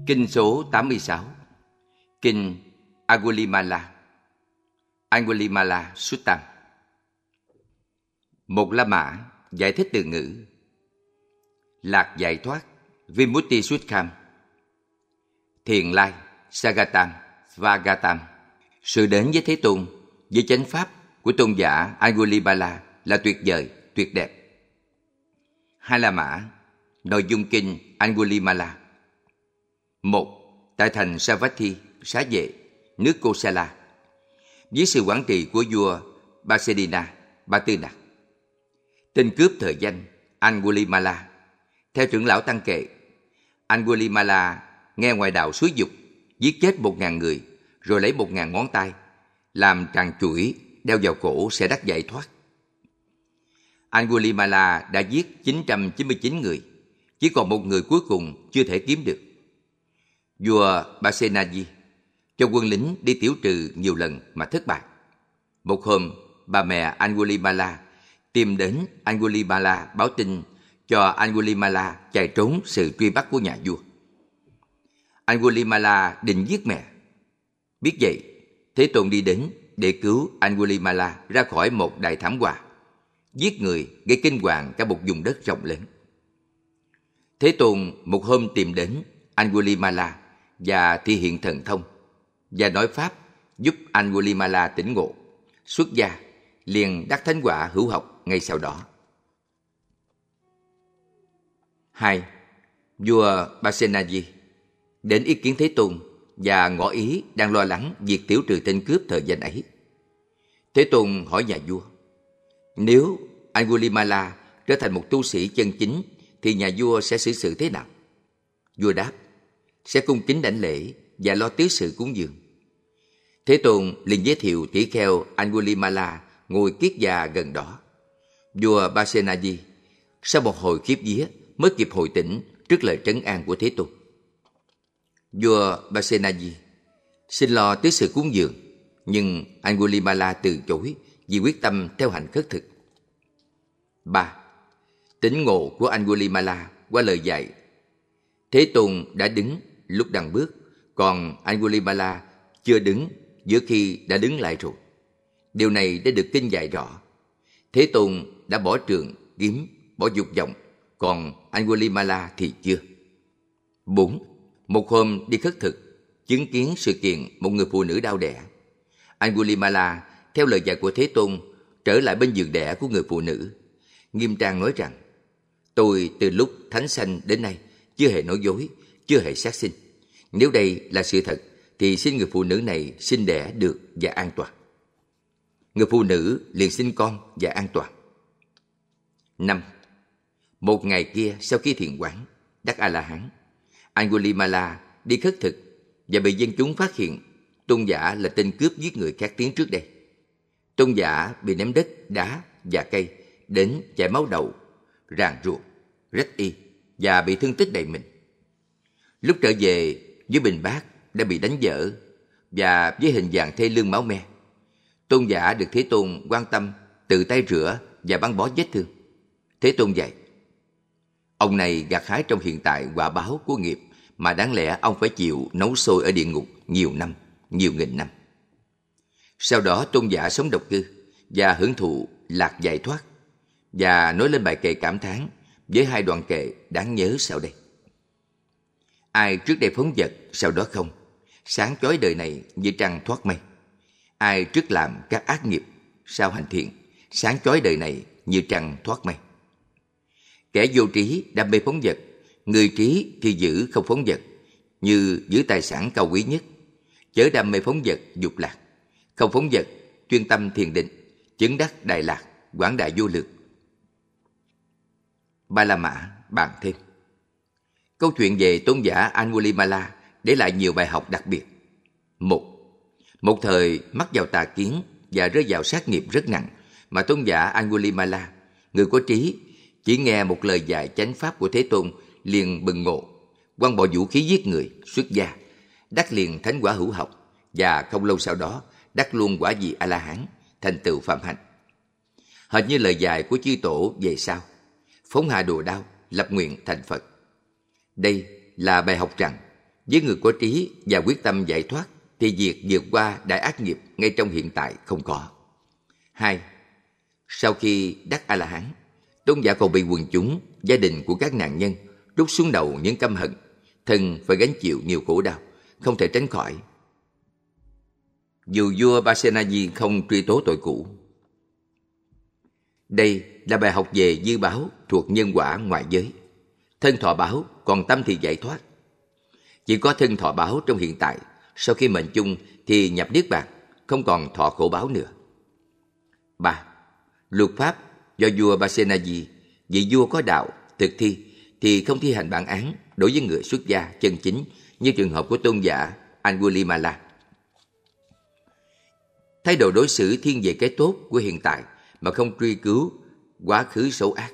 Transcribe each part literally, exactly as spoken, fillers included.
Kinh số tám mươi sáu. Kinh Angulimala, Angulimala Suttam. Một La Mã giải thích từ ngữ. Lạc giải thoát, Vimutti Suttkham. Thiền lai, Sagatam, Svagatam. Sự đến với Thế Tôn, với chánh pháp của tôn giả Angulimala là tuyệt vời, tuyệt đẹp. Hai La Mã, nội dung kinh Angulimala. Một. Tại thành Savatthi, Xá Vệ, nước Kosala, dưới sự quản trị của vua Pasedina, Ba Tư Nặc. Tên cướp thời danh Angulimala. Theo trưởng lão Tăng Kệ, Angulimala nghe ngoại đạo xúi dục, giết chết một ngàn người, rồi lấy một ngàn ngón tay, làm tràng chuỗi, đeo vào cổ sẽ đắc giải thoát. Angulimala đã giết chín trăm chín mươi chín người, chỉ còn một người cuối cùng chưa thể kiếm được. Vua Pasenadi cho quân lính đi tiểu trừ nhiều lần mà thất bại. Một hôm, bà mẹ Angulimala tìm đến Angulimala báo tin cho Angulimala chạy trốn sự truy bắt của nhà vua. Angulimala định giết mẹ. Biết vậy, Thế Tôn đi đến để cứu Angulimala ra khỏi một đại thảm họa, giết người gây kinh hoàng cả một vùng đất rộng lớn. Thế Tôn một hôm tìm đến Angulimala và thi hiện thần thông và nói pháp giúp Angulimala tỉnh ngộ, xuất gia, liền đắc thánh quả hữu học ngay sau đó. Hai. Vua Pasenadi đến ý kiến Thế Tôn và ngỏ ý đang lo lắng việc tiểu trừ tên cướp thời danh ấy. Thế Tôn hỏi nhà vua, nếu Angulimala trở thành một tu sĩ chân chính thì nhà vua sẽ xử sự thế nào? Vua đáp, sẽ cung kính đảnh lễ và lo tứ sự cúng dường. Thế Tôn liền giới thiệu tỷ kheo Angulimala ngồi kiết già gần đó. Vua Pasenadi sau một hồi khiếp vía mới kịp hồi tỉnh trước lời trấn an của Thế Tôn. Vua Pasenadi xin lo tứ sự cúng dường, nhưng Angulimala từ chối vì quyết tâm theo hành khất thực. Ba. Tỉnh ngộ của Angulimala qua lời dạy. Thế Tôn đã đứng lúc đang bước, còn Angulimala chưa đứng giữa khi đã đứng lại rồi. Điều này đã được kinh dạy rõ. Thế Tôn đã bỏ trường, kiếm, bỏ dục vọng, còn Angulimala thì chưa. Bốn. Một hôm đi khất thực, chứng kiến sự kiện một người phụ nữ đau đẻ. Angulimala theo lời dạy của Thế Tôn trở lại bên giường đẻ của người phụ nữ, nghiêm trang nói rằng, tôi từ lúc thánh sanh đến nay chưa hề nói dối, chưa hề sát sinh. Nếu đây là sự thật thì xin người phụ nữ này sinh đẻ được và an toàn. Người phụ nữ liền sinh con và an toàn. Năm. Một ngày kia sau khi thiền quán, đắc A-la-hán, Angulimala đi khất thực và bị dân chúng phát hiện tôn giả là tên cướp giết người khác tiếng trước đây. Tôn giả bị ném đất, đá và cây đến chảy máu đầu, ràng ruột, rách y và bị thương tích đầy mình. Lúc trở về với bình bát đã bị đánh vỡ và với hình dạng thê lương máu me. Tôn giả được Thế Tôn quan tâm tự tay rửa và băng bó vết thương. Thế Tôn dạy, ông này gặt hái trong hiện tại quả báo của nghiệp mà đáng lẽ ông phải chịu nấu sôi ở địa ngục nhiều năm, nhiều nghìn năm. Sau đó tôn giả sống độc cư và hưởng thụ lạc giải thoát, và nói lên bài kệ cảm thán với hai đoạn kệ đáng nhớ sau đây. Ai trước đây phóng dật, sau đó không, sáng chói đời này như trăng thoát mây. Ai trước làm các ác nghiệp, sau hành thiện, sáng chói đời này như trăng thoát mây. Kẻ vô trí đam mê phóng dật, người trí thì giữ không phóng dật, như giữ tài sản cao quý nhất. Chớ đam mê phóng dật dục lạc, không phóng dật, chuyên tâm thiền định, chứng đắc đại lạc, quảng đại vô lượng. Ba La Mã bàn thêm. Câu chuyện về tôn giả Angulimala để lại nhiều bài học đặc biệt. Một. Một thời mắc vào tà kiến và rơi vào sát nghiệp rất nặng, mà tôn giả Angulimala, người có trí, chỉ nghe một lời dạy chánh pháp của Thế Tôn liền bừng ngộ, quăng bỏ vũ khí giết người, xuất gia, đắc liền thánh quả hữu học, và không lâu sau đó đắc luôn quả vị A-la-hán, thành tựu phạm hạnh. Hệt như lời dạy của chư tổ về sau, phóng hạ đồ đao, lập nguyện thành Phật. Đây là bài học rằng Với người có trí và quyết tâm giải thoát thì việc vượt qua đại ác nghiệp ngay trong hiện tại không có. Hai, sau khi đắc A-la-hán, tôn giả còn bị quần chúng, gia đình của các nạn nhân trút xuống đầu những căm hận, thân phải gánh chịu nhiều khổ đau, không thể tránh khỏi. Dù vua Pasenadi không truy tố tội cũ. Đây là bài học về dư báo thuộc nhân quả ngoại giới. Thân thọ báo, còn tâm thì giải thoát. Chỉ có thân thọ báo trong hiện tại, sau khi mệnh chung thì nhập niết bàn, không còn thọ khổ báo nữa. Ba, luật pháp do vua Pasenadi, vị vua có đạo, thực thi thì không thi hành bản án đối với người xuất gia chân chính như trường hợp của tôn giả Angulimala. Thái độ đối xử thiên về cái tốt của hiện tại mà không truy cứu quá khứ xấu ác.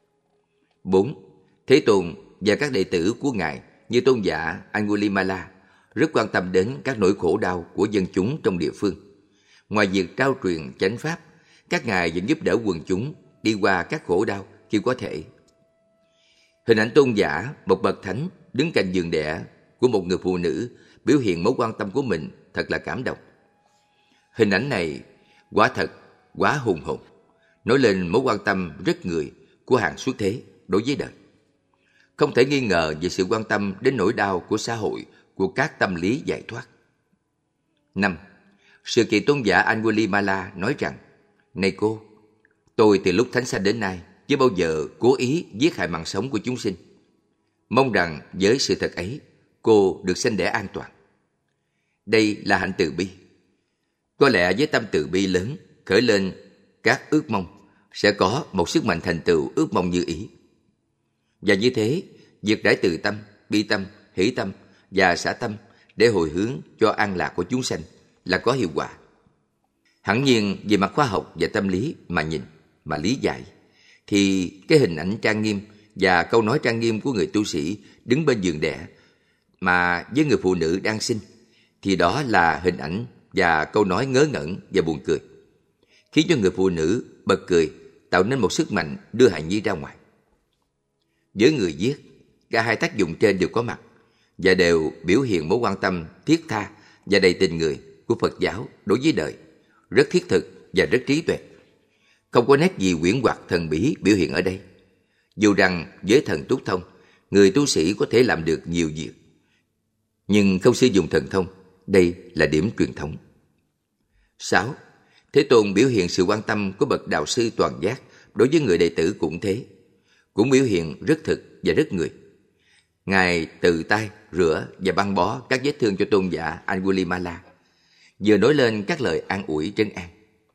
Bốn, Thế Tôn và các đệ tử của Ngài như tôn giả Angulimala rất quan tâm đến các nỗi khổ đau của dân chúng trong địa phương. Ngoài việc trao truyền chánh pháp, các ngài vẫn giúp đỡ quần chúng đi qua các khổ đau khi có thể. Hình ảnh tôn giả, một bậc thánh, đứng cạnh giường đẻ của một người phụ nữ biểu hiện mối quan tâm của mình thật là cảm động. Hình ảnh này quả thật, quá hùng hồn, nói lên mối quan tâm rất người của hàng xuất thế đối với đời. Không thể nghi ngờ về sự quan tâm đến nỗi đau của xã hội, của các tâm lý giải thoát. Năm, Sự kiện tôn giả Angulimala nói rằng: Này cô, tôi từ lúc thánh sanh đến nay chưa bao giờ cố ý giết hại mạng sống của chúng sinh. Mong rằng với sự thật ấy, cô được sanh đẻ an toàn. Đây là hạnh từ bi. Có lẽ với tâm từ bi lớn khởi lên các ước mong, sẽ có một sức mạnh thành tựu ước mong như ý. Và như thế, việc rải từ tâm, bi tâm, hỷ tâm và xả tâm để hồi hướng cho an lạc của chúng sanh là có hiệu quả. Hẳn nhiên về mặt khoa học và tâm lý mà nhìn, mà lý giải, thì cái hình ảnh trang nghiêm và câu nói trang nghiêm của người tu sĩ đứng bên giường đẻ mà với người phụ nữ đang sinh, thì đó là hình ảnh và câu nói ngớ ngẩn và buồn cười, khiến cho người phụ nữ bật cười, tạo nên một sức mạnh đưa hài nhi ra ngoài. Với người viết, cả hai tác dụng trên đều có mặt và đều biểu hiện mối quan tâm thiết tha và đầy tình người của Phật giáo đối với đời, rất thiết thực và rất trí tuệ. Không có nét gì huyễn hoặc thần bí biểu hiện ở đây. Dù rằng với thần túc thông, người tu sĩ có thể làm được nhiều việc, nhưng không sử dụng thần thông, đây là điểm truyền thống. Sáu, Thế Tôn biểu hiện sự quan tâm của bậc đạo sư toàn giác đối với người đệ tử cũng thế, cũng biểu hiện rất thực và rất người. Ngài tự tay rửa và băng bó các vết thương cho tôn giả Angulimala, vừa nói lên các lời an ủi trấn an.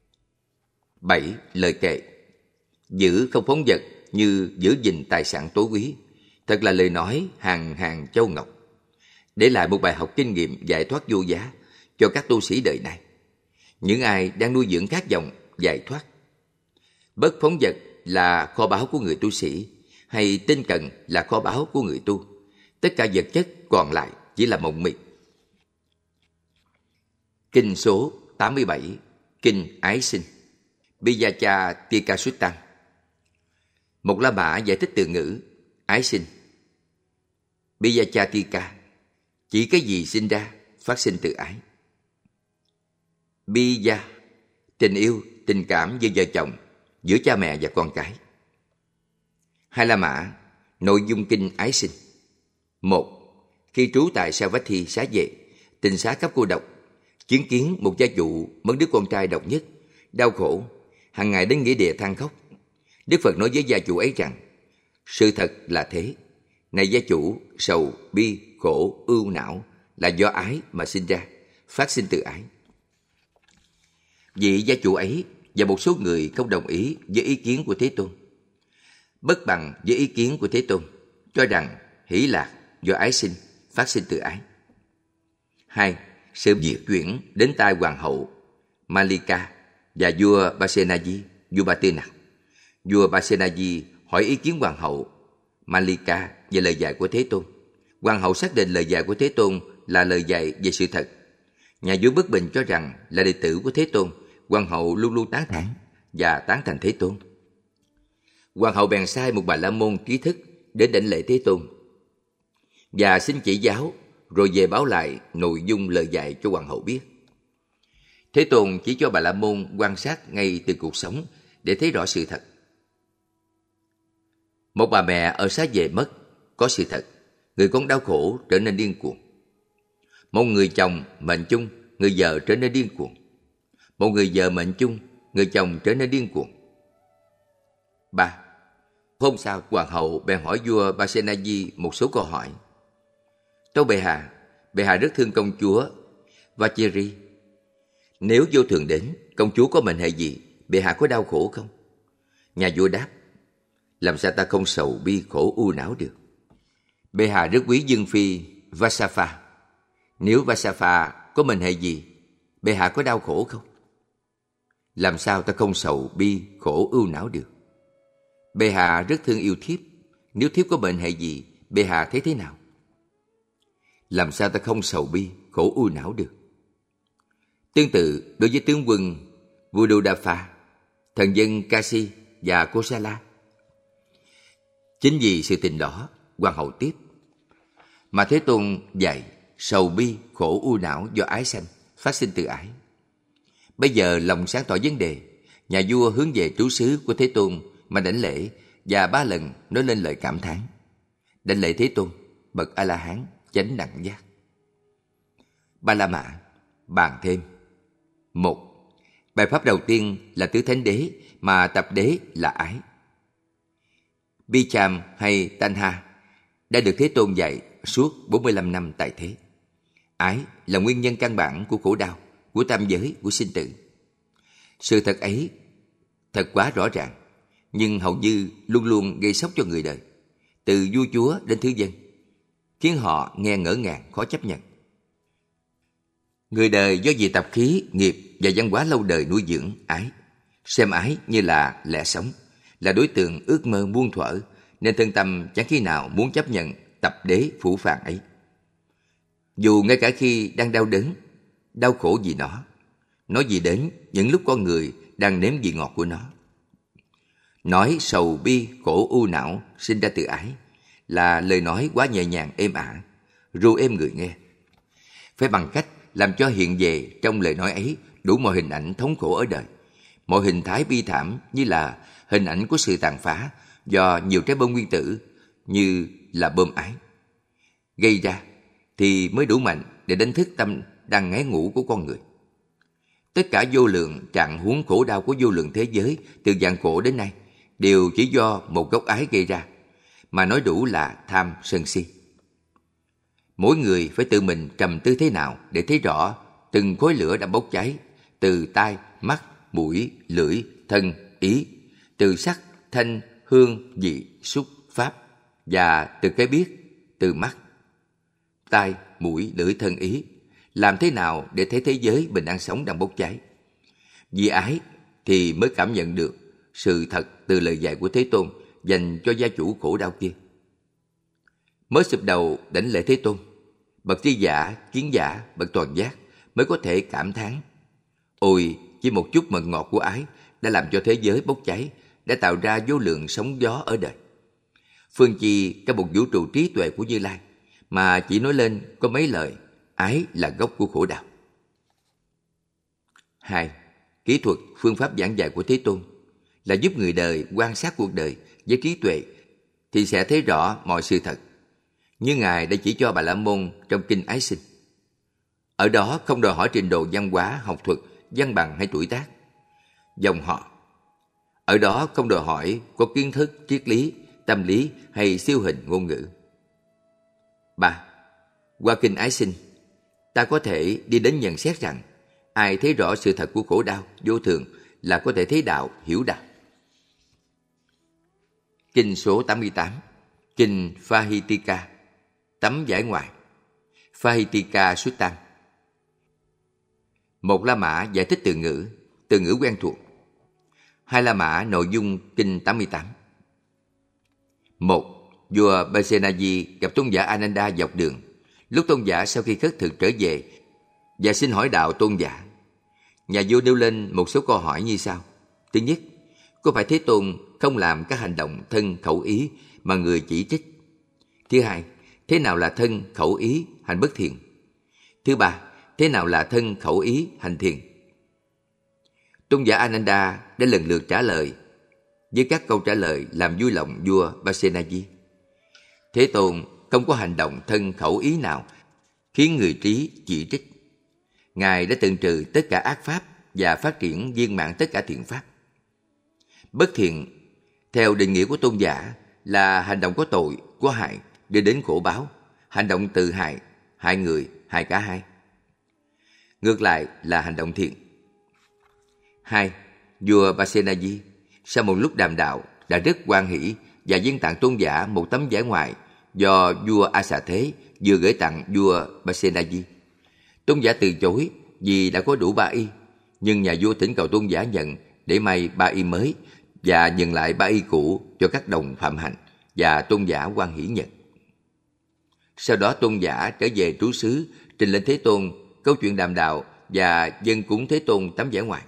Bảy, Lời kệ. Giữ không phóng dật như giữ gìn tài sản tối quý, thật là lời nói hàng hàng châu ngọc, để lại một bài học kinh nghiệm giải thoát vô giá cho các tu sĩ đời này, những ai đang nuôi dưỡng các dòng giải thoát. Bất phóng dật là kho báu của người tu sĩ, hay tinh cận là kho báu của người tu. Tất cả vật chất còn lại chỉ là mộng mị. Kinh số tám mươi bảy, Kinh Ái Sinh, Bijacha Tika Suttan. Một La Mã giải thích từ ngữ ái sinh. Bijacha Tika chỉ cái gì sinh ra phát sinh từ ái. Bija, tình yêu, tình cảm giữa vợ chồng, giữa cha mẹ và con cái. Hai La Mã, nội dung kinh ái sinh. Một, khi trú tại Savatthi xá vệ, tình xá cấp cô độc, chứng kiến một gia chủ mất đứa con trai độc nhất, đau khổ, hàng ngày đến nghĩa địa than khóc. Đức Phật nói với gia chủ ấy rằng: sự thật là thế, này gia chủ, sầu, bi, khổ, ưu não là do ái mà sinh ra, phát sinh từ ái. Vị gia chủ ấy và một số người không đồng ý với ý kiến của Thế Tôn, bất bằng với ý kiến của Thế Tôn, cho rằng hỷ lạc do ái sinh, phát sinh từ ái. Hai, sự việc chuyển đến tai hoàng hậu Malika và vua Pasenadi, vua Ba Tư Nặc. Vua Pasenadi hỏi ý kiến hoàng hậu Malika về lời dạy của Thế Tôn. Hoàng hậu xác định lời dạy của Thế Tôn là lời dạy về sự thật. Nhà vua bất bình cho rằng là đệ tử của Thế Tôn, hoàng hậu luôn luôn tán thán và tán thành Thế Tôn. Hoàng hậu bèn sai một bà la môn trí thức đến đảnh lễ Thế Tôn và xin chỉ giáo, rồi về báo lại nội dung lời dạy cho hoàng hậu biết. Thế Tôn chỉ cho Bà La Môn quan sát ngay từ cuộc sống để thấy rõ sự thật. Một bà mẹ ở xá về mất, có sự thật, người con đau khổ trở nên điên cuồng. Một người chồng mệnh chung, người vợ trở nên điên cuồng. Một người vợ mệnh chung, người chồng trở nên điên cuồng. ba. Hôm sau, hoàng hậu bèn hỏi vua Pasenadi một số câu hỏi. Tâu bệ hạ, bệ hạ rất thương công chúa Vachiri. Nếu vô thường đến, công chúa có mệnh hệ gì, bệ hạ có đau khổ không? Nhà vua đáp, làm sao ta không sầu bi khổ u não được? Bệ hạ rất quý dương phi Vasapha. Nếu Vasapha có mệnh hệ gì, bệ hạ có đau khổ không? Làm sao ta không sầu bi khổ ưu não được? Bệ hạ rất thương yêu thiếp. Nếu thiếp có bệnh hệ gì, bệ hạ thấy thế nào? Làm sao ta không sầu bi khổ ưu não được? Tương tự đối với tướng quân Vuddodapha, thần dân Kasi và Kosala. Chính vì sự tình đó, hoàng hậu tiếp, mà Thế Tôn dạy sầu bi khổ ưu não do ái sanh, phát sinh từ ái. Bây giờ lòng sáng tỏ vấn đề, nhà vua hướng về trú xứ của Thế Tôn mà đảnh lễ và ba lần nói lên lời cảm thán. Đảnh lễ Thế Tôn, bậc A La Hán, chánh đẳng giác. Ba La Mã bàn thêm. Một. Bài pháp đầu tiên là tứ thánh đế, mà tập đế là ái. Bicham hay Tanha đã được Thế Tôn dạy suốt bốn mươi lăm năm tại thế. Ái là nguyên nhân căn bản của khổ đau, của tam giới, của sinh tử. Sự thật ấy thật quá rõ ràng, nhưng hầu như luôn luôn gây sốc cho người đời, từ vua chúa đến thứ dân, khiến họ nghe ngỡ ngàng, khó chấp nhận. Người đời do vì tập khí, nghiệp và văn hóa lâu đời nuôi dưỡng ái, xem ái như là lẽ sống, là đối tượng ước mơ muôn thuở, nên thân tâm chẳng khi nào muốn chấp nhận tập đế phủ phàng ấy. Dù ngay cả khi đang đau đớn, đau khổ vì nó, nói gì đến những lúc con người đang nếm vị ngọt của nó. Nói sầu bi khổ u não sinh ra từ ái là lời nói quá nhẹ nhàng êm ả, ru êm người nghe. Phải bằng cách làm cho hiện về trong lời nói ấy đủ mọi hình ảnh thống khổ ở đời, mọi hình thái bi thảm như là hình ảnh của sự tàn phá do nhiều trái bom nguyên tử như là bom ái gây ra, thì mới đủ mạnh để đánh thức tâm đang ngáy ngủ của con người. Tất cả vô lượng trạng huống khổ đau của vô lượng thế giới từ vạn cổ đến nay đều chỉ do một gốc ái gây ra, mà nói đủ là tham sân si. Mỗi người phải tự mình trầm tư thế nào để thấy rõ từng khối lửa đang bốc cháy từ tai, mắt, mũi, lưỡi, thân, ý, từ sắc, thanh, hương, vị, xúc, pháp, và từ cái biết, từ mắt, tai, mũi, lưỡi, thân, ý. Làm thế nào để thấy thế giới mình đang sống đang bốc cháy? Vì ái thì mới cảm nhận được sự thật từ lời dạy của Thế Tôn dành cho gia chủ khổ đau kia. Mới sụp đầu đảnh lễ Thế Tôn, bậc tri giả, kiến giả, bậc toàn giác mới có thể cảm thán: ôi, chỉ một chút mật ngọt của ái đã làm cho thế giới bốc cháy, đã tạo ra vô lượng sóng gió ở đời. Phương chi cả một vũ trụ trí tuệ của Như Lai mà chỉ nói lên có mấy lời ái là gốc của khổ đau. Hai. Kỹ thuật phương pháp giảng dạy của Thế Tôn là giúp người đời quan sát cuộc đời với trí tuệ thì sẽ thấy rõ mọi sự thật, như Ngài đã chỉ cho Bà La Môn trong kinh Ái Sinh. Ở đó không đòi hỏi trình độ văn hóa, học thuật, văn bằng hay tuổi tác, dòng họ. Ở đó không đòi hỏi có kiến thức, triết lý, tâm lý hay siêu hình ngôn ngữ. Ba. Qua kinh Ái Sinh, ta có thể đi đến nhận xét rằng ai thấy rõ sự thật của khổ đau vô thường là có thể thấy đạo, hiểu đạo. Kinh số tám mươi tám, kinh Phahitika, tấm giải ngoài, Phahitika Suttam. Một La Mã giải thích từ ngữ, từ ngữ quen thuộc. Hai La Mã nội dung kinh tám mươi tám. Một, vua Pasenadi gặp tôn giả Ananda dọc đường. Lúc tôn giả sau khi khất thực trở về và xin hỏi đạo tôn giả, nhà vua nêu lên một số câu hỏi như sau. Thứ nhất, có phải Thế Tôn không làm các hành động thân khẩu ý mà người chỉ trích? Thứ hai, thế nào là thân, khẩu, ý, hành bất thiện? Thứ ba, thế nào là thân, khẩu, ý, hành thiền? Tôn giả Ananda đã lần lượt trả lời với các câu trả lời làm vui lòng vua Pasenadi. Thế Tôn không có hành động thân, khẩu, ý nào khiến người trí chỉ trích. Ngài đã tận trừ tất cả ác pháp và phát triển viên mãn tất cả thiện pháp. Bất thiện, theo định nghĩa của tôn giả, là hành động có tội, có hại, đưa đến khổ báo, hành động tự hại, hại người, hại cả hai. Ngược lại là hành động thiện. Hai, vua Pasenadi sau một lúc đàm đạo đã rất hoan hỷ và dâng tặng tôn giả một tấm vải ngoài do vua A Xà Thế vừa gửi tặng vua Pasenadi. Tôn giả từ chối vì đã có đủ ba y, nhưng nhà vua thỉnh cầu tôn giả nhận để may ba y mới và nhận lại ba y cũ cho các đồng phạm hạnh, và tôn giả hoan hỷ nhận. Sau đó tôn giả trở về trú xứ, trình lên Thế Tôn câu chuyện đàm đạo và dâng cúng Thế Tôn tấm vải ngoài.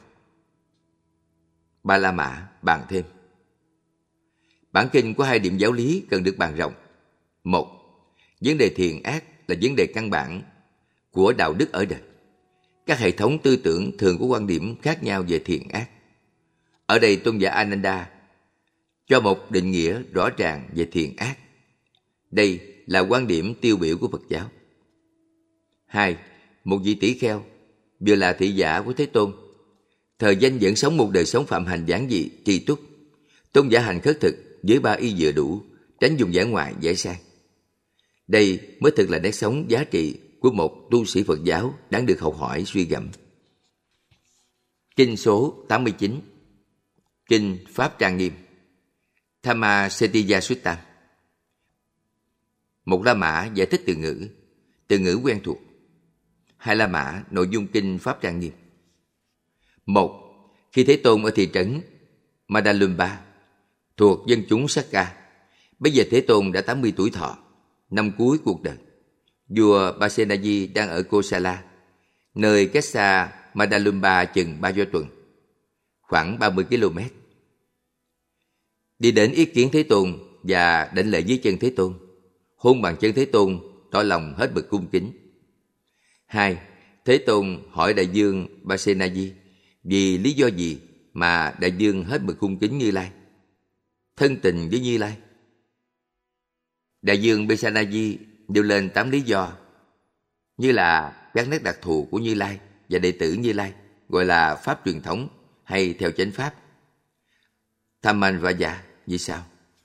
Ba La Mã bàn thêm. Bản kinh có hai điểm giáo lý cần được bàn rộng. Một, vấn đề thiện ác là vấn đề căn bản của đạo đức ở đời. Các hệ thống tư tưởng thường có quan điểm khác nhau về thiện ác. Ở đây tôn giả Ananda cho một định nghĩa rõ ràng về thiện ác. Đây là quan điểm tiêu biểu của Phật giáo. Hai, một vị tỷ kheo vừa là thị giả của Thế Tôn, thời danh vẫn sống một đời sống phạm hành giản dị, tri túc. Tôn giả hành khất thực với ba y vừa đủ, tránh dùng giải ngoại, giải sang. Đây mới thực là nét sống giá trị của một tu sĩ Phật giáo đáng được học hỏi suy gẫm. Kinh số tám mươi chín, Kinh Pháp Trang Nghiêm, Thamma Setiya Sutta. Một La Mã giải thích từ ngữ, từ ngữ quen thuộc. Hai La Mã nội dung Kinh Pháp Trang Nghiêm. Một, khi Thế Tôn ở thị trấn Madalumba thuộc dân chúng Sakka, bây giờ Thế Tôn đã tám mươi tuổi thọ, năm cuối cuộc đời. Vua Pasenadi đang ở Kosala, nơi cách xa Madalumba chừng ba do tuần, khoảng ba mươi ki lô mét. Đi đến ý kiến Thế Tôn và đảnh lễ dưới chân Thế Tôn, hôn bàn chân Thế Tôn, tỏ lòng hết mực cung kính. Hai, Thế Tôn hỏi Đại Dương Pasenadi vì lý do gì mà Đại Dương hết mực cung kính Như Lai, thân tình với Như Lai. Đại Dương Pasenadi nêu lên tám lý do, như là các nét đặc thù của Như Lai và đệ tử Như Lai, gọi là pháp truyền thống hay theo chánh pháp. Thammanvaya như sau.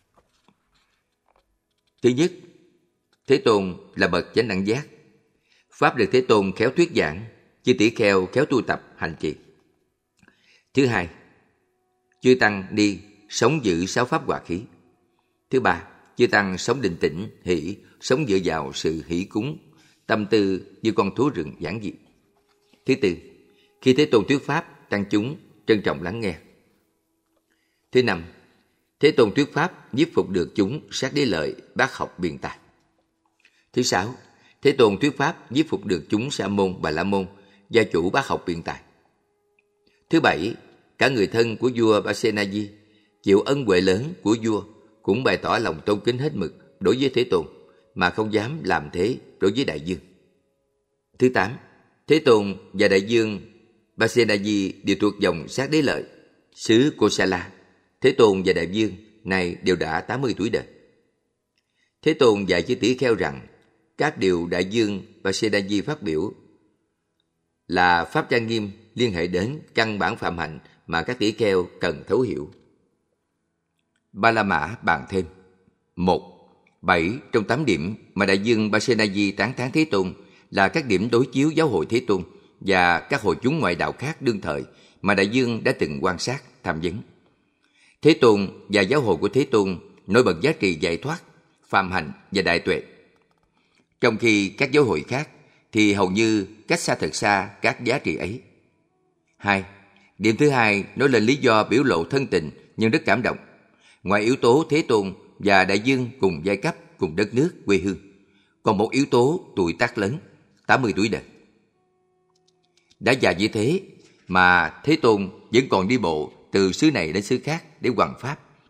Thứ nhất, Thế Tôn là bậc chánh đẳng giác. Pháp được Thế Tôn khéo thuyết giảng, chư tỷ kheo khéo tu tập hành trì. Thứ hai, chư tăng ni sống giữ sáu pháp hòa khí. Thứ ba, chư tăng sống định tĩnh, hỷ, sống dựa vào sự hỷ cúng, tâm tư như con thú rừng giản dị. Thứ tư, khi Thế Tôn thuyết pháp, tăng chúng trân trọng lắng nghe. Thứ năm, Thế Tôn thuyết pháp nhiếp phục được chúng sát đế lợi, bác học biện tài. Thứ sáu, Thế Tôn thuyết pháp nhiếp phục được chúng sa môn, bà la môn, gia chủ bác học biện tài. Thứ bảy, cả người thân của vua Pasenadi chịu ân huệ lớn của vua cũng bày tỏ lòng tôn kính hết mực đối với Thế Tôn mà không dám làm thế đối với Đại Dương. Thứ tám, Thế Tôn và Đại Dương Pasenadi đều thuộc dòng sát đế lợi, xứ Kosala. Thế Tôn và Đại Dương này đều đã tám mươi tuổi đời. Thế Tôn dạy chư tỷ kheo rằng các điều Đại Dương Pasenadi phát biểu là pháp trang nghiêm liên hệ đến căn bản phạm hạnh mà các tỷ kheo cần thấu hiểu. Ba La Mã bàn thêm. Một, bảy trong tám điểm mà Đại Dương Pasenadi tán thán Thế Tôn là các điểm đối chiếu giáo hội Thế Tôn và các hội chúng ngoại đạo khác đương thời mà Đại Dương đã từng quan sát, tham vấn. Thế Tôn và giáo hội của Thế Tôn nổi bật giá trị giải thoát, phàm hành và đại tuệ. Trong khi các giáo hội khác thì hầu như cách xa thật xa các giá trị ấy. Hai, điểm thứ hai nói lên lý do biểu lộ thân tình nhưng rất cảm động. Ngoài yếu tố Thế Tôn và Đại Dương cùng giai cấp, cùng đất nước, quê hương, còn một yếu tố tuổi tác lớn, tám mươi tuổi đời. Đã già như thế mà Thế Tôn vẫn còn đi bộ từ xứ này đến xứ khác để hoằng pháp.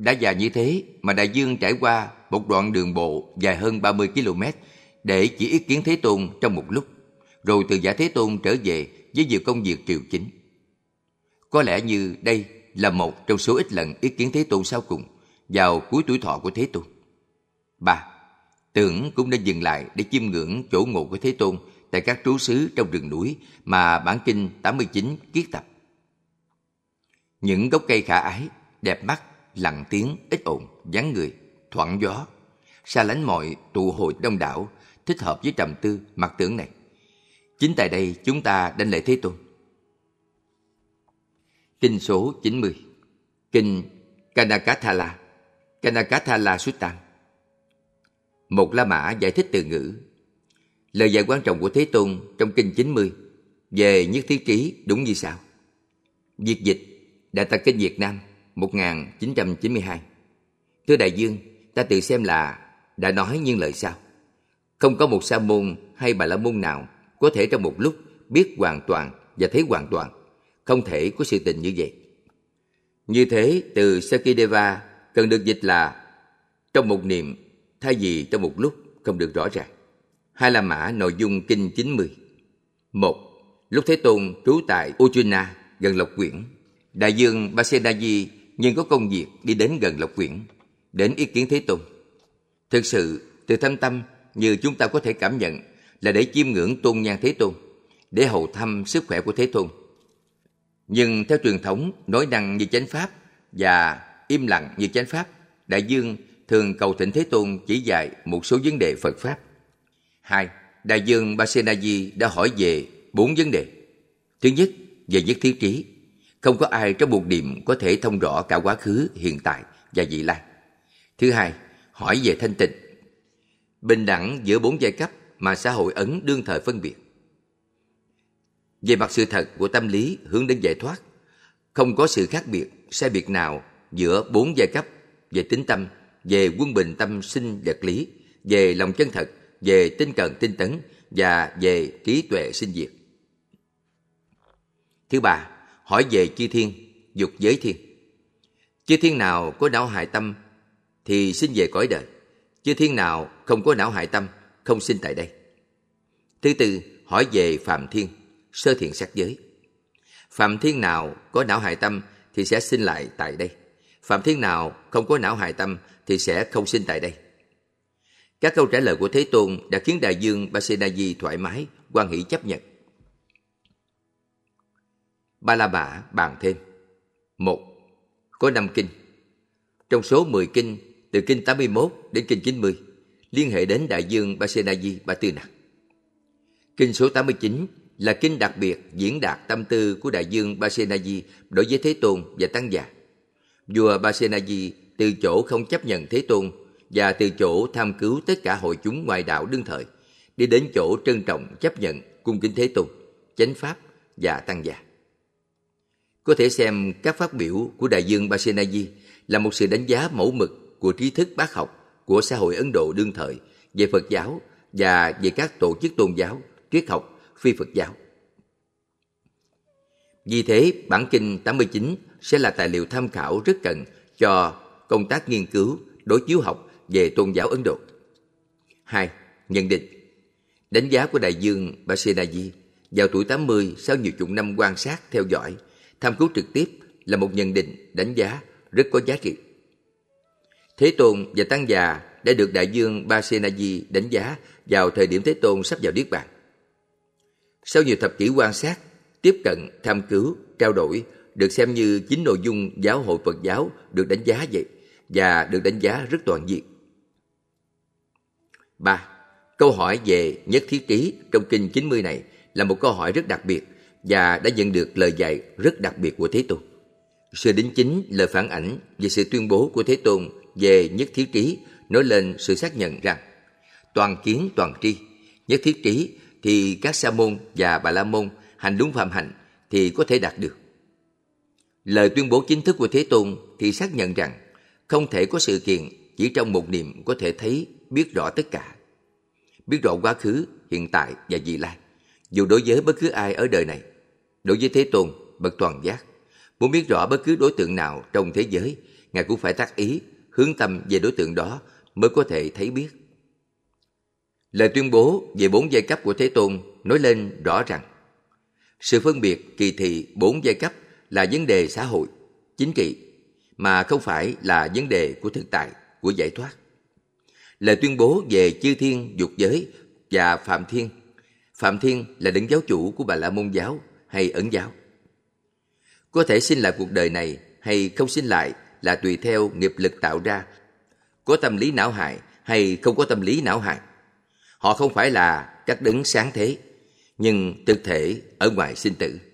Đã già như thế mà đại dương trải qua một đoạn đường bộ dài hơn ba mươi ki lô mét để chỉ ý kiến Thế Tôn trong một lúc, rồi từ giả Thế Tôn trở về với nhiều công việc triều chính. Có lẽ như đây là một trong số ít lần ý kiến Thế Tôn sau cùng vào cuối tuổi thọ của Thế Tôn. ba. Tưởng cũng nên dừng lại để chiêm ngưỡng chỗ ngộ của Thế Tôn tại các trú xứ trong rừng núi mà bản kinh tám mươi chín kiết tập. Những gốc cây khả ái, đẹp mắt, lặng tiếng, ít ồn, vắng người, thoảng gió, xa lánh mọi tụ hội đông đảo, thích hợp với trầm tư, mặc tưởng này. Chính tại đây chúng ta đảnh lễ Thế Tôn. Kinh số chín mươi. Kinh Kanakathala, Kanakathala Suttam. Một La Mã giải thích từ ngữ. Lời dạy quan trọng của Thế Tôn trong kinh chín mươi về nhất thiết trí đúng như sau. Việt dịch, Đại Tạng Kinh Việt Nam một nghìn chín trăm chín mươi hai. Thưa đại dương, ta tự xem là đã nói những lời sau. Không có một sa môn hay bà la môn nào có thể trong một lúc biết hoàn toàn và thấy hoàn toàn. Không thể có sự tình như vậy. Như thế, từ Sakideva cần được dịch là trong một niệm, thay vì trong một lúc, không được rõ ràng. Hai La Mã nội dung kinh chín mươi. Một. Lúc Thế Tôn trú tại Ujjuna gần Lộc Quyển, đại dương Pasenadi nhưng có công việc đi đến gần Lộc Quyển, đến ý kiến Thế Tôn. Thực sự, từ thâm tâm như chúng ta có thể cảm nhận là để chiêm ngưỡng tôn nhan Thế Tôn, để hầu thăm sức khỏe của Thế Tôn. Nhưng theo truyền thống nói năng như chánh pháp và im lặng như chánh pháp, đại dương thường cầu thỉnh Thế Tôn chỉ dạy một số vấn đề Phật pháp. Hai. Đại dương Pasenadi đã hỏi về bốn vấn đề. Thứ nhất, về nhất thiết trí. Không có ai trong một niệm có thể thông rõ cả quá khứ, hiện tại và vị lai. Thứ hai, hỏi về thanh tịnh, bình đẳng giữa bốn giai cấp mà xã hội Ấn đương thời phân biệt. Về mặt sự thật của tâm lý hướng đến giải thoát, không có sự khác biệt, sai biệt nào giữa bốn giai cấp về tính tâm, về quân bình tâm sinh vật lý, về lòng chân thật, về tinh cần tinh tấn và về trí tuệ sinh diệt. Thứ ba, hỏi về chư thiên, dục giới thiên. Chư thiên nào có não hại tâm thì sinh về cõi đời. Chư thiên nào không có não hại tâm, không sinh tại đây. Thứ tư, hỏi về phàm thiên, sơ thiện sắc giới. Phàm thiên nào có não hại tâm thì sẽ sinh lại tại đây. Phàm thiên nào không có não hại tâm thì sẽ không sinh tại đây. Các câu trả lời của Thế Tôn đã khiến đại dương Pasenadi thoải mái, hoan hỷ chấp nhận. Ba La Mã bàn thêm. Một. Có năm kinh. Trong số mười kinh, từ kinh tám mươi mốt đến kinh chín mươi, liên hệ đến đại dương Pasenadi Ba Tư Nặc. Kinh số tám mươi chín là kinh đặc biệt diễn đạt tâm tư của đại dương Pasenadi đối với Thế Tôn và Tăng già. Vua Pasenadi từ chỗ không chấp nhận Thế Tôn và từ chỗ tham cứu tất cả hội chúng ngoại đạo đương thời, đi đến chỗ trân trọng chấp nhận cung kính Thế Tôn, chánh pháp và Tăng già. Có thể xem các phát biểu của đại dương Pasenadi là một sự đánh giá mẫu mực của trí thức bác học của xã hội Ấn Độ đương thời về Phật giáo và về các tổ chức tôn giáo, triết học, phi Phật giáo. Vì thế, bản kinh tám mươi chín sẽ là tài liệu tham khảo rất cần cho công tác nghiên cứu, đối chiếu học về tôn giáo Ấn Độ. Hai. Nhận định. Đánh giá của đại dương Pasenadi vào tuổi tám mươi sau nhiều chục năm quan sát, theo dõi, tham cứu trực tiếp là một nhận định, đánh giá rất có giá trị. Thế Tôn và Tăng già đã được đại dương Pasenadi đánh giá vào thời điểm Thế Tôn sắp vào Niết Bàn. Sau nhiều thập kỷ quan sát, tiếp cận, tham cứu, trao đổi, được xem như chính nội dung giáo hội Phật giáo được đánh giá vậy, và được đánh giá rất toàn diện. Ba. Câu hỏi về nhất thiết trí trong kinh chín mươi này là một câu hỏi rất đặc biệt và đã nhận được lời dạy rất đặc biệt của Thế Tôn. Sự đính chính lời phản ảnh về sự tuyên bố của Thế Tôn về nhất thiết trí nói lên sự xác nhận rằng toàn kiến toàn tri, nhất thiết trí thì các sa môn và bà la môn hành đúng phạm hạnh thì có thể đạt được. Lời tuyên bố chính thức của Thế Tôn thì xác nhận rằng không thể có sự kiện chỉ trong một niệm có thể thấy, biết rõ tất cả. Biết rõ quá khứ, hiện tại và vị lai. Dù đối với bất cứ ai ở đời này, đối với Thế Tôn, bậc toàn giác, muốn biết rõ bất cứ đối tượng nào trong thế giới Ngài cũng phải tác ý, hướng tâm về đối tượng đó mới có thể thấy biết. Lời tuyên bố về bốn giai cấp của Thế Tôn nói lên rõ rằng sự phân biệt kỳ thị bốn giai cấp là vấn đề xã hội, chính trị, mà không phải là vấn đề của thực tại, của giải thoát. Lời tuyên bố về chư thiên dục giới và Phạm Thiên. Phạm Thiên là đấng giáo chủ của Bà La Môn giáo hay Ấn giáo. Có thể sinh lại cuộc đời này hay không sinh lại là tùy theo nghiệp lực tạo ra, có tâm lý não hại hay không có tâm lý não hại. Họ không phải là các đấng sáng thế, nhưng thực thể ở ngoài sinh tử.